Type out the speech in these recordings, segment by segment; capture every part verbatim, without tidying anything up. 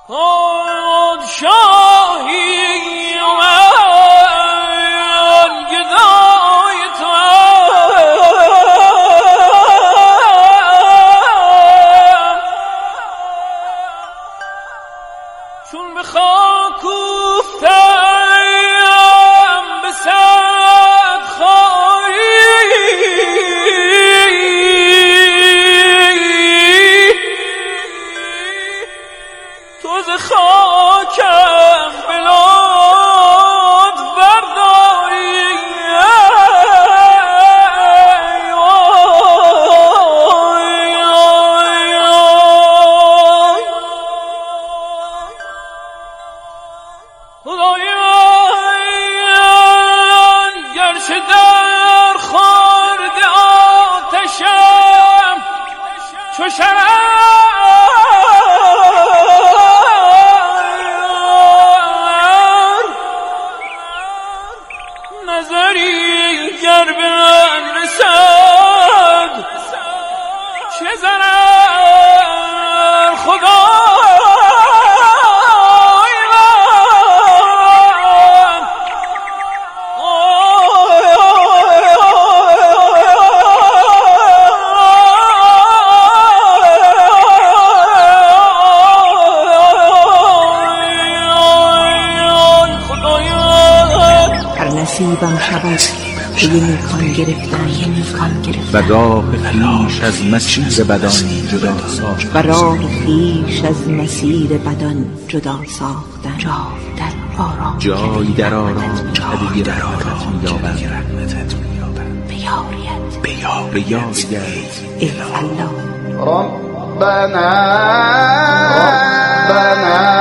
نصیبم شود که یه نیکان گرفتن یه نیکان گرفتن و راه خویش از مسیر بدان جدا ساختن و راه خویش از مسیر بدان جدا ساختن جای در آرام جای در آرام هدیه رحمتت می‌یابد به یاریت به یاریت ای الله ربنا ربنا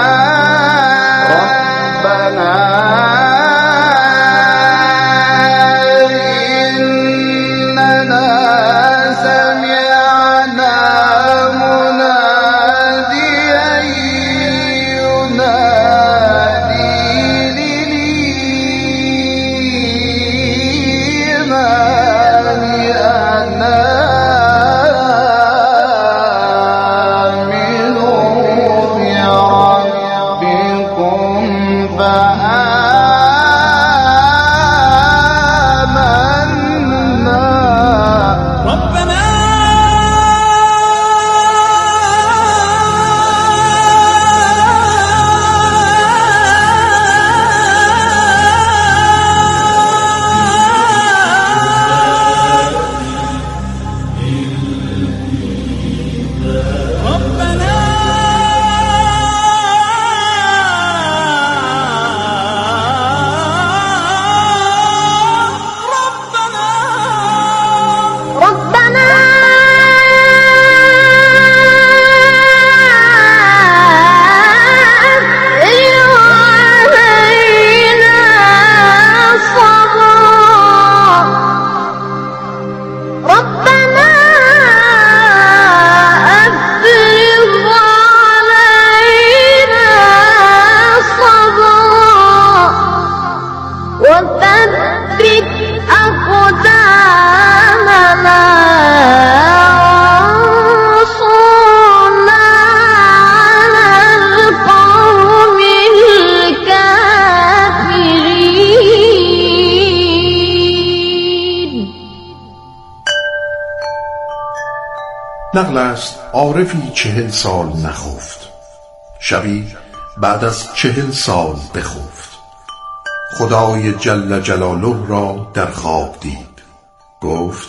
نقل است عارفی چهل سال نخفت، شبی بعد از چهل سال بخفت. خدای جل جلاله را در خواب دید، گفت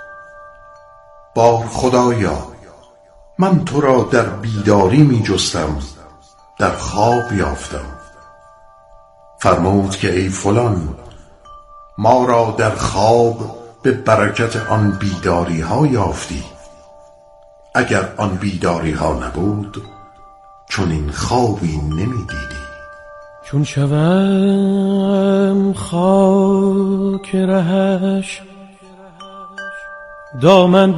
بار خدایا، من تو را در بیداری می جستم، در خواب یافتم. فرمود که ای فلان، ما را در خواب به برکت آن بیداری ها یافتی، اگر آن بیداری ها نبود چون این خوابی نمی دیدی. چون شوم خاک رهش، دامن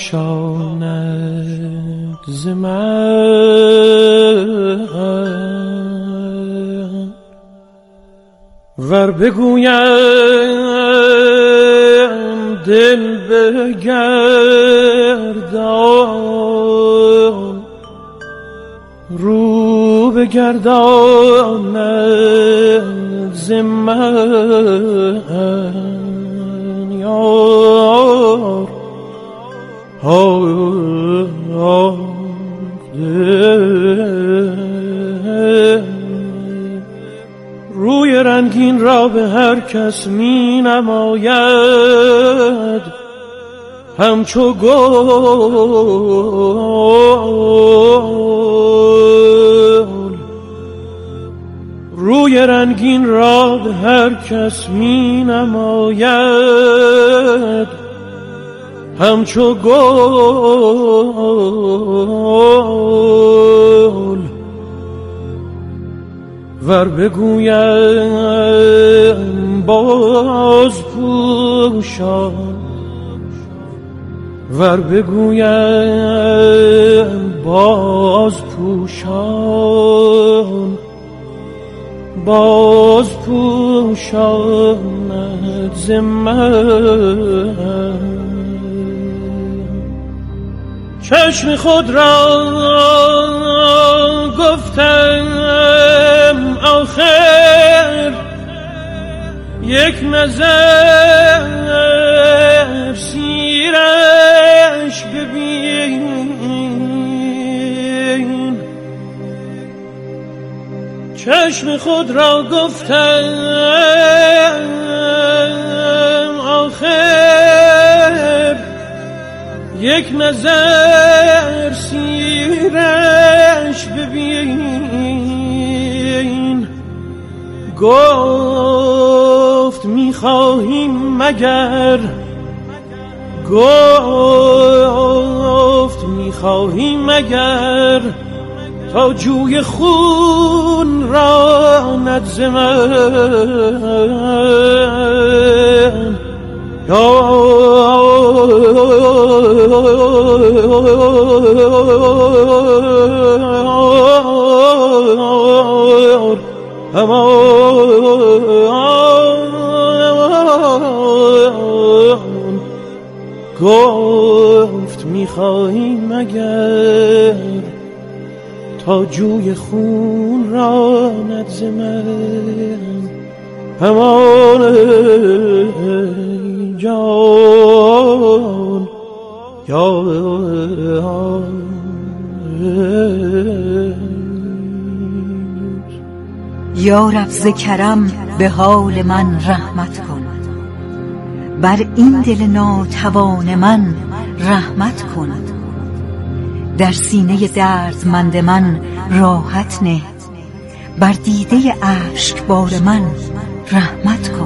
بیفشاند ز من، ور بگویم دل بگردان، رو بگرداند ز من یار روی رنگین را به هر کس می نماید همچو گل. روی رنگین را به هر کس می نماید همچو گل. ور بگویم باز پوشان، ور بگویم باز پوشان، باز پوشاند ز من. چشم خود را گفتم آخر یک نظر سیرش ببین. چشم خود را گفتم آخر یک نظر سیرش ببین. گفت میخواهیم مگر، گفت میخواهیم مگر تا جوی خون را ندز من گفت میخواهیم مگر تا جوی خون را ندز من همان جان جان. یا رب ز کرم به حال من رحمت کن، بر این دل ناتوان من رحمت کن. در سینه دردمند من راحت نه، بر دیده اشکبار من رحمت کن.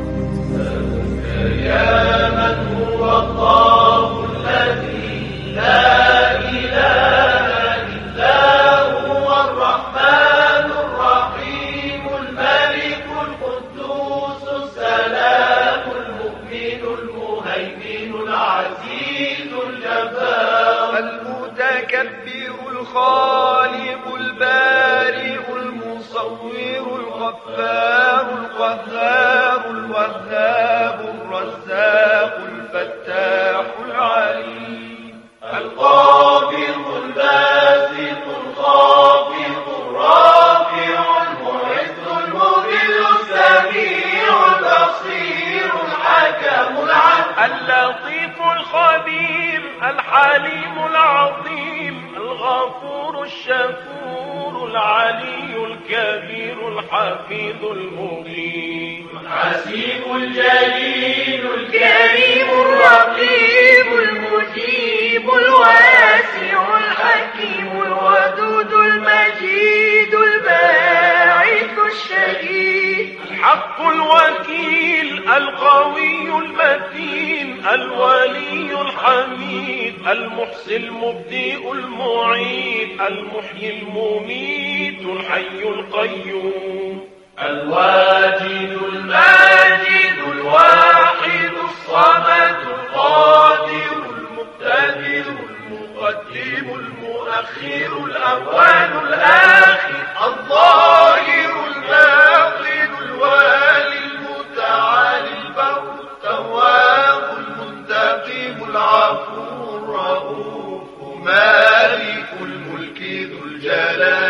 یا من هو الله الذی لا اله الا هو الرحمن الرحیم الملك القدوس السلام المؤمن المهيمن العزيز الجبار المتكبر الخالق البارئ المصور الغفار القهار الوهاب الرزاق الفتاح العليم القابض الباسط الخافض الرافع المعز المذل السميع البصير الحكم العدل اللطيف الخبير الحليم العظيم الغفور الشكور العلي الكبير الحفيظ المبين الحسيب الجليل الكريم الرقيب المجيب الواسع الحكيم الودود المجيد الباعث الشهيد الحق الوكيل القوي المتين الولي الحميد المحصي المبدئ المعيد المحيي المميت الحي القيوم الواجد الماجد الواحد الصمد القادر المقتدر المقدم المؤخر الأول الآخر الظاهر الباطن الوالي المتعالي البر التواب المنتقم العفو الرؤوف مالك الملك ذو الجلال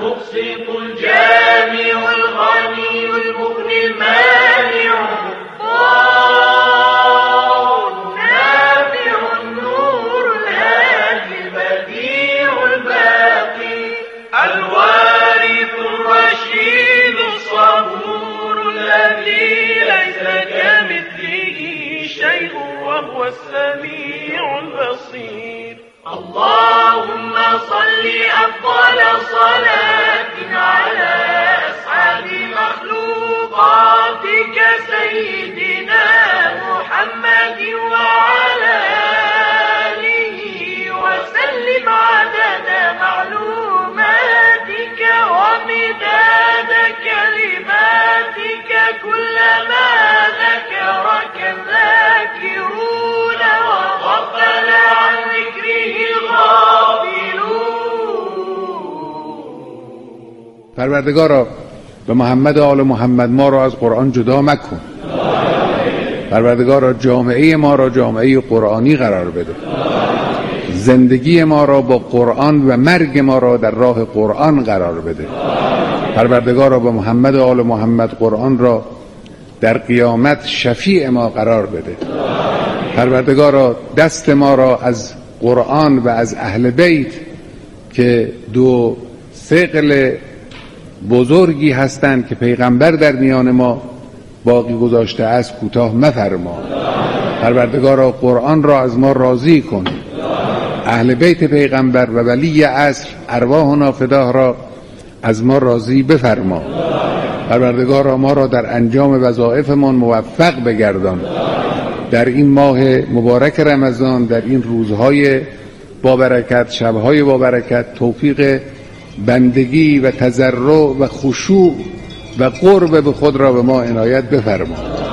المقسط الجامع الغني المغني المانع الله النافع النور الهادي البديع الباقي الوارث الرشيد الصبور الذي ليس كمثله شيء وهو السميع البصير. اللهم صل أفضل صلاة على أسعد مخلوقاتك سيدنا محمد وعلى آله وسلم عدد معلوماتك ومداد كلماتك كلما ذكرك الذاكرون وغفل عن ذكره الغافلون. پروردگارا به محمد و آل محمد ما را از قرآن جدا مکن. پروردگارا جامعه ما را جامعه قرآنی قرار بده. زندگی ما را با قرآن و مرگ ما را در راه قرآن قرار بده. پروردگارا به محمد و آل محمد قرآن را در قیامت شفیع ما قرار بده. پروردگارا دست ما را از قرآن و از اهل بیت که دو ثقل بزرگی هستند که پیغمبر در میان ما باقی گذاشته است کوتاه مفرما. پروردگارا قرآن را از ما راضی کن. اهل بیت پیغمبر و ولی عصر ارواحنا فداه را از ما راضی بفرما. پروردگارا ما را در انجام وظایفمان موفق بگردان. در این ماه مبارک رمضان، در این روزهای با برکت، شبهای با برکت، توفیق بندگی و تضرع و خشوع و قرب به خود را به ما عنایت بفرما.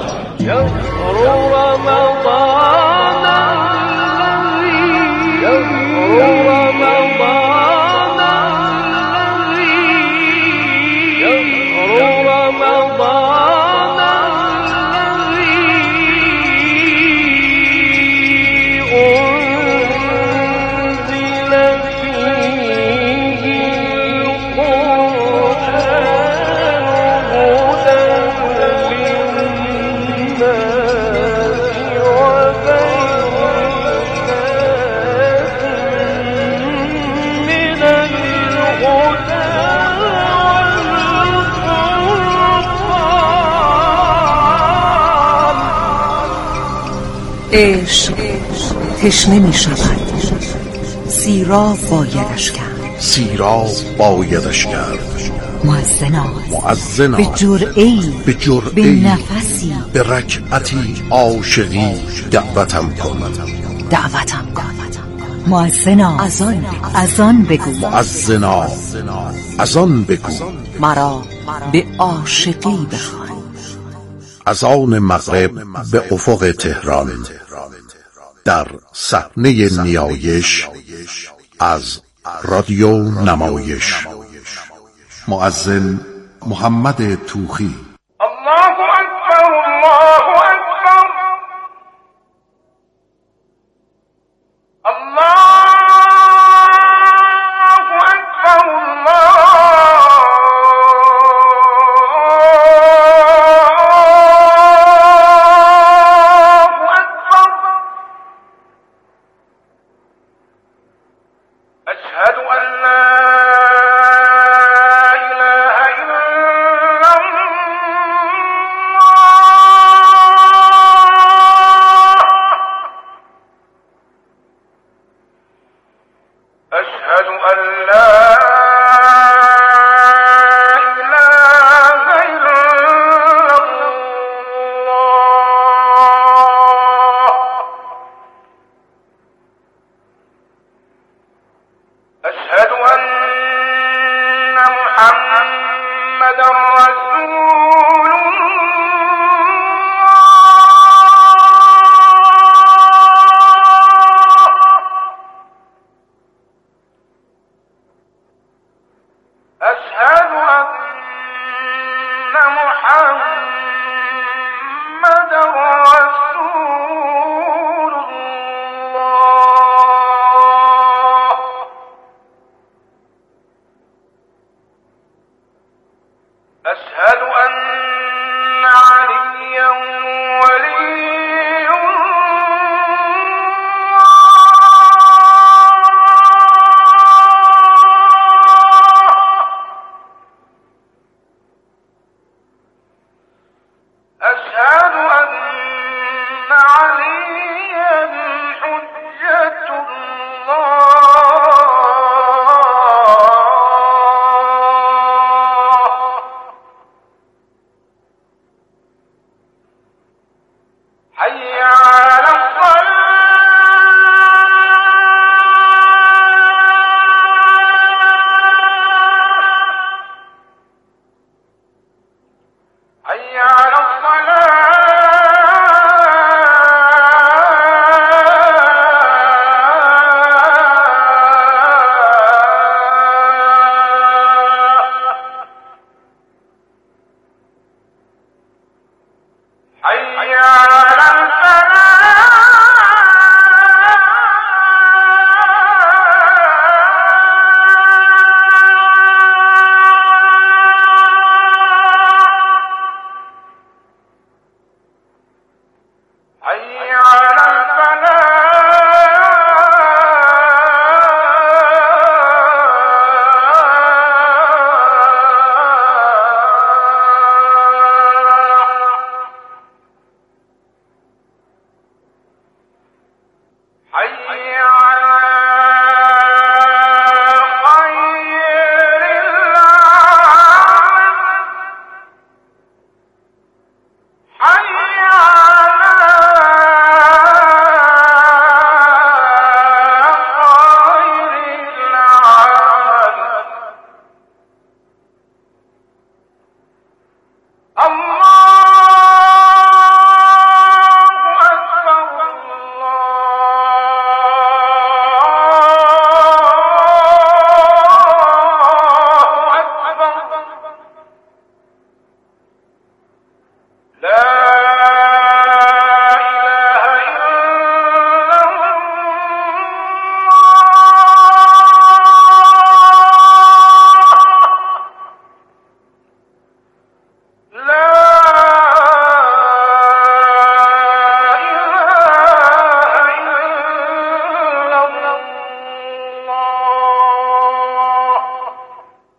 عشق تشنه می شود، سیراب بایدش کرد، سیراب بایدش کرد. مؤذنا مؤذنا به جرعه‌ای، به جرعه‌ای، به نفسی، به رکعتی عاشقی دعوتم کن، دعوتم کن. مؤذنا از آن از آن بگو، مؤذنا از آن بگو، مرا به عاشقی بخوان. از آن مغرب به افق تهران در صحنه نیایش از رادیو نمایش، مؤذن محمد توخی. الله اکبر، الله اکبر، الله اکبر، الله اکبر. اشهد ان لا أشهد أن لا إله إلا الله. أشهد أن محمدا رسول أشهد أن محمدا رسول الله.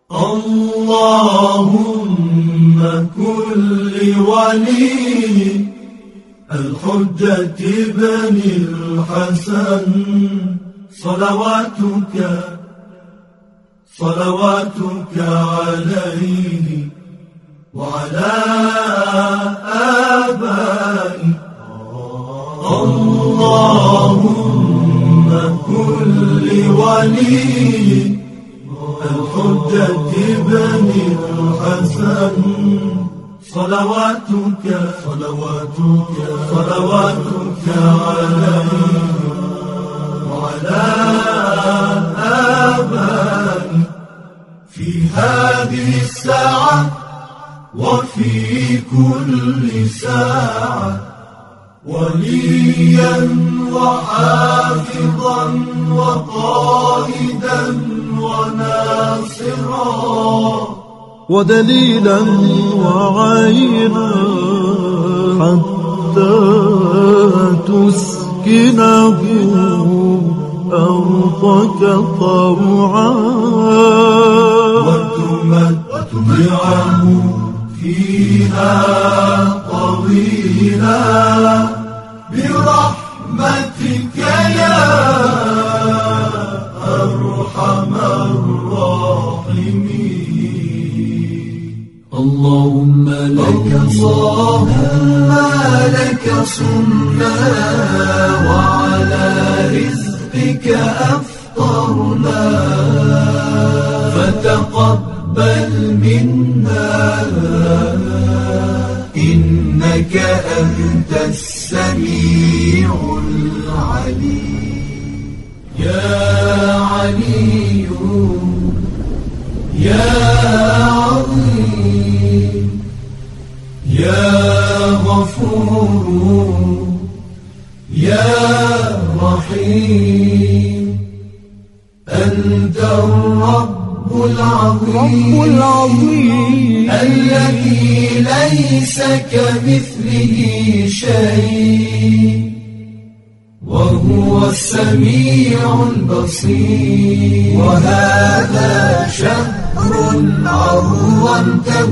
اللهم كن لولي الحجة بن الحسن صلواتك صلواتك عليه وعلى آبائه. اللهم كن لولي الحجة بن الحسن صلواتك صلواتك صلواتك عليه وعلى آبائه في هذه الساعة وفي كل ساعة وليا وحافظا وقائدا وناصرا ودليلا وعينا حتى تسكنه أرضك طوعا وتمتعه فيها طويلا برحمتك يا أرحم الراحمين. اللهم لك اللهم لك صمنا وعلى رزقك أفطرنا فتقبل منا إنك أنت السميع العليم. يا علي يا عظيم يا غفور يا رحيم أنت الرب العظيم, العظيم الذي ليس كمثله شيء وهو السميع البصير. وهذا شهر عظمته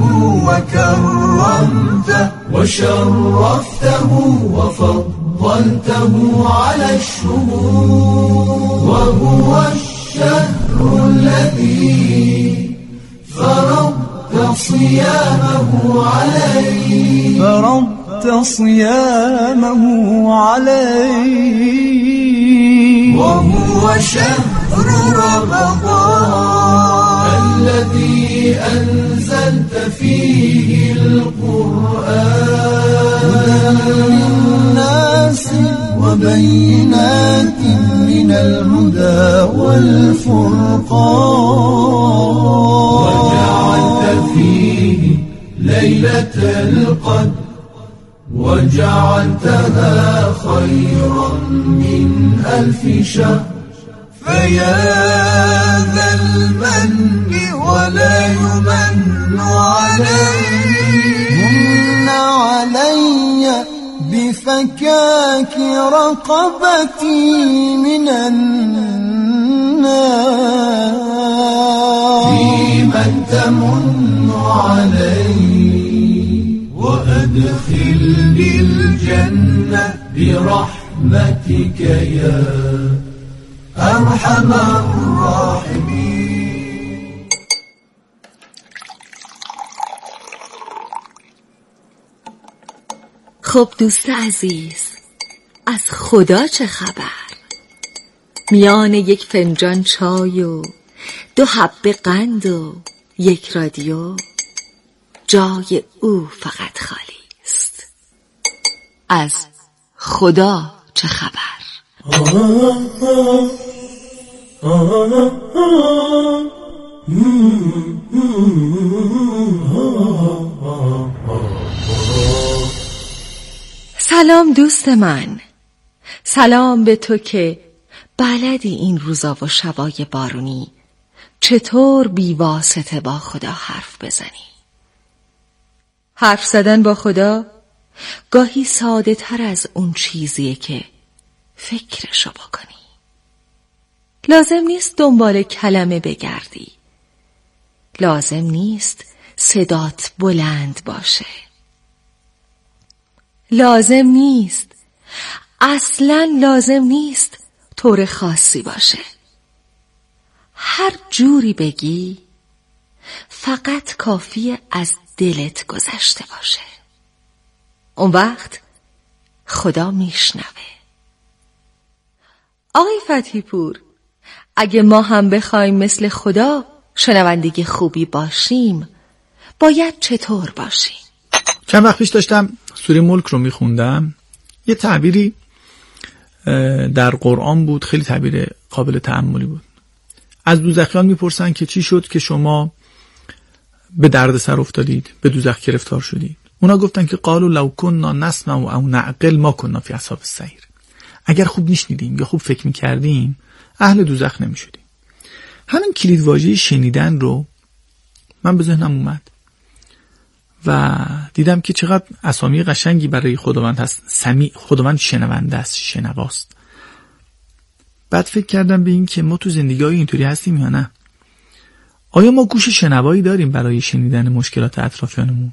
وكرمته وشرفته وفضلته على الشهور وهو الشهر الذي فرضت صيامه عليه فرضت صيامه عليه وهو شهر رمضان الذي أنزلت فيه القرآن للناس وبينات من الهدى والفرقان وجعلت فيه ليلة القدر وجعلتها خيرا من ألف شهر. فيا ذا المن ولا يمن علي من علي بفكاك رقبتي من النار فيمن تمن علي وأدخلني الجنة برحمتك يا أرحم الراحمين. خب دوست عزیز، از خدا چه خبر؟ میان یک فنجان چای و دو حبه قند و یک رادیو جای او فقط خالی است. از خدا چه خبر؟ سلام دوست من، سلام به تو که بلدی این روزا و شبای بارونی چطور بی واسطه با خدا حرف بزنی. حرف زدن با خدا گاهی ساده تر از اون چیزیه که فکرشو بکنی. لازم نیست دنبال کلمه بگردی. لازم نیست صدات بلند باشه. لازم نیست، اصلاً لازم نیست طور خاصی باشه. هر جوری بگی فقط کافیه از دلت گذشته باشه. اون وقت خدا میشنوه. آقای فتحی پور، اگه ما هم بخوایم مثل خدا شنوندگی خوبی باشیم باید چطور باشیم؟ چند وقت پیش داشتم سوره ملک رو میخوندم، یه تعبیری در قرآن بود، خیلی تعبیر قابل تأملی بود. از دوزخیان میپرسن که چی شد که شما به درد سر افتادید، به دوزخ گرفتار شدید. اونا گفتن که قالوا لو كنا نسمع او نعقل ما كنا فی اصحاب السعیر. اگر خوب میشنیدیم یا خوب فکر میکردیم اهل دوزخ نمیشدیم. همین کلید واژه شنیدن رو من به ذهنم اومد و دیدم که چقدر اسامی قشنگی برای خداوند هست. سمیع، خداوند شنونده است، شنواست. بعد فکر کردم به این که ما تو زندگی اینطوری هستیم یا نه. آیا ما گوش شنوایی داریم برای شنیدن مشکلات اطرافیانمون؟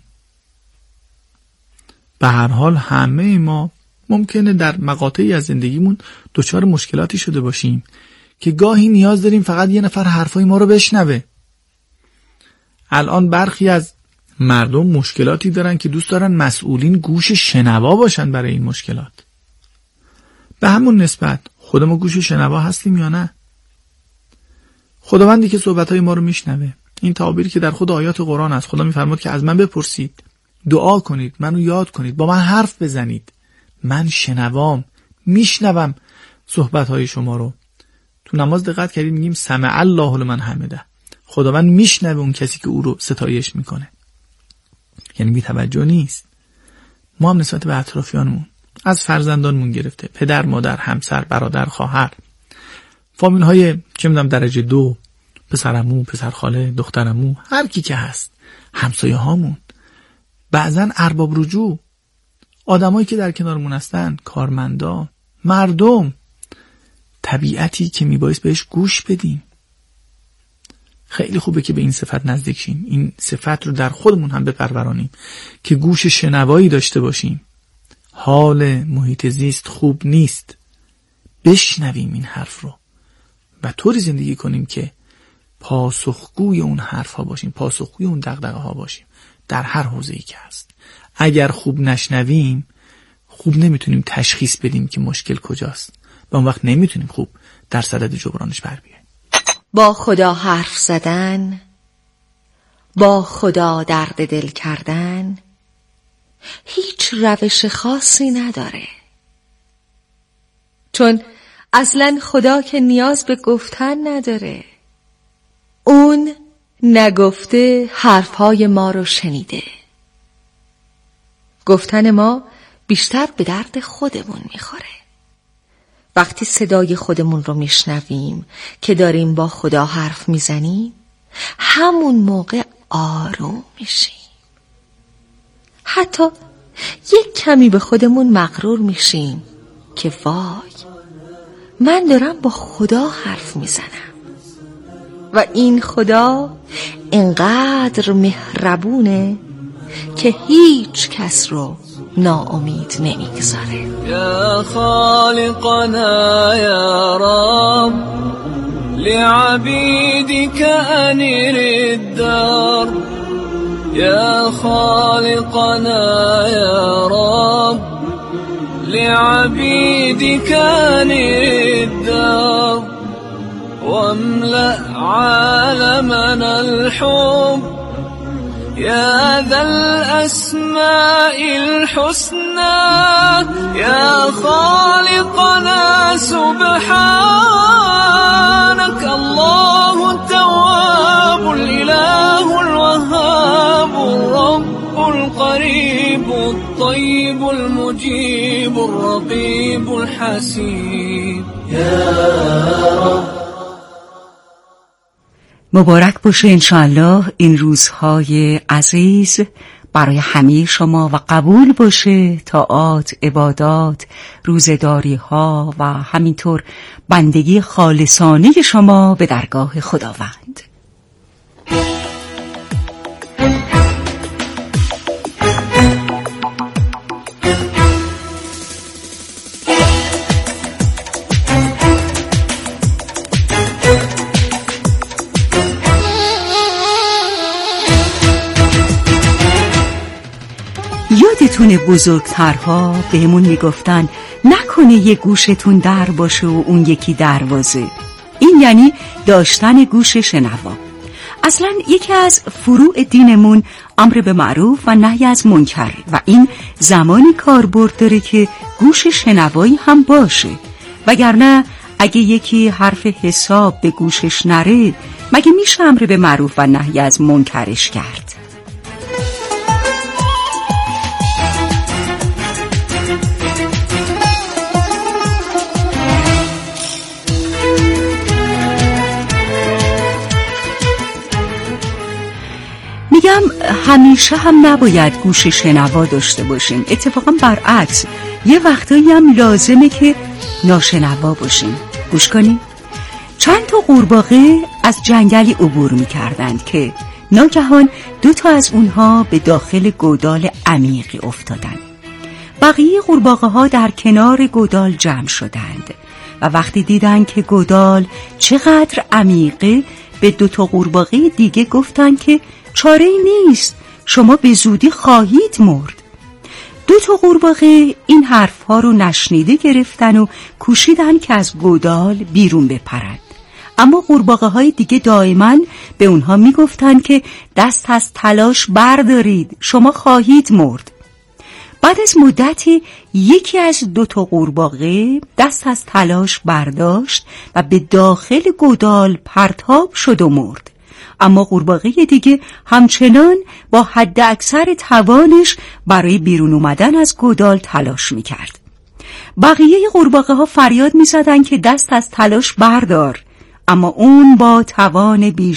به هر حال همه ما ممکنه در مقاطعی از زندگیمون دچار مشکلاتی شده باشیم که گاهی نیاز داریم فقط یه نفر حرفای ما رو بشنوه. الان برخی از مردم مشکلاتی دارن که دوست دارن مسئولین گوش شنوا باشن برای این مشکلات. به همون نسبت خود ما گوش شنوا هستیم یا نه؟ خداوندی که صحبتهای ما رو میشنوه، این تعبیری که در خود آیات قرآن است، خدا میفرماد که از من بپرسید، دعا کنید، منو یاد کنید، با من حرف بزنید، من شنوام، میشنوم صحبتهای شما رو. تو نماز دقت کردید میگیم سمع الله لمن حمده، خداوند میشنوه اون کسی که او رو ستایش میکنه، یعنی بی‌توجه نیست. ما هم نسبت به اطرافیانمون، از فرزندانمون گرفته، پدر، مادر، همسر، برادر، خواهر، فامیل های چه میدونم درجه دو، پسرعمو، پسرخاله، دخترعمو، هر کی که هست، همسایه هامون، بعضا ارباب رجوع، آدمایی که در کنارمون هستن، کارمندا، مردم، طبیعتی که میبایست بهش گوش بدیم. خیلی خوبه که به این صفت نزدیک شیم، این صفت رو در خودمون هم بپرورانیم که گوش شنوایی داشته باشیم. حال محیط زیست خوب نیست، بشنویم این حرف رو و طوری زندگی کنیم که پاسخگوی اون حرف ها باشیم، پاسخگوی اون دغدغه ها باشیم در هر حوزه‌ای که هست. اگر خوب نشنویم خوب نمیتونیم تشخیص بدیم که مشکل کجاست و اون وقت نمیتونیم خوب در صدد جبرانش بر بیاییم. با خدا حرف زدن، با خدا درد دل کردن هیچ روش خاصی نداره، چون اصلا خدا که نیاز به گفتن نداره. اون نگفته حرفهای ما رو شنیده. گفتن ما بیشتر به درد خودمون میخوره. وقتی صدای خودمون رو میشنویم که داریم با خدا حرف میزنیم، همون موقع آروم میشیم. حتی یک کمی به خودمون مغرور میشیم که وای، من دارم با خدا حرف میزنم و این خدا اینقدر مهربونه که هیچ کس رو ناامید نمیگذاره. یا خالقنا یا رب لعبیدک انیر الدار، یا خالقنا یا رب لعبیدک انیر الدار، واملأ عالمنا الحب يا ذا الأسماء الحسنى، يا خالقنا سبحانك الله التواب الإله الوهاب الرب القريب الطيب المجيب الرقيب الحسيب يا رب. مبارک باشه انشاءالله این روزهای عزیز برای همه شما و قبول باشه طاعات، عبادات، روزداری ها و همینطور بندگی خالصانه شما به درگاه خداوند. یادتونه بزرگترها بهمون میگفتن نکنه یه گوشتون در باشه و اون یکی دروازه. این یعنی داشتن گوش شنوا. اصلا یکی از فروع دینمون امر به معروف و نهی از منکر و این زمانی کاربرد داره که گوش شنوایی هم باشه، وگرنه اگه یکی حرف حساب به گوشش نره مگه میشه امر به معروف و نهی از منکرش کرد؟ میگم همیشه هم نباید گوش شنوا داشته باشیم، اتفاقا برعکس یه وقتایی هم لازمه که ناشنوا باشیم. گوش کنیم. چند تا قورباغه از جنگلی عبور میکردند که ناگهان دو تا از اونها به داخل گودال عمیقی افتادند. بقیه قورباغه ها در کنار گودال جمع شدند و وقتی دیدن که گودال چقدر عمیقه به دو تا قورباغه دیگه گفتن که چاره‌ای نیست، شما به زودی خواهید مرد. دو تا قورباغه این حرفها رو نشنیده گرفتن و کوشیدن که از گودال بیرون بپرند، اما قورباغه های دیگه دائما به اونها میگفتن که دست از تلاش بردارید، شما خواهید مرد. بعد از مدتی یکی از دو تا قورباغه دست از تلاش برداشت و به داخل گودال پرتاب شد و مرد، اما قورباغه دیگه همچنان با حد اکثر توانش برای بیرون اومدن از گودال تلاش میکرد. بقیه قورباغه ها فریاد میزدن که دست از تلاش بردار، اما اون با توان بیش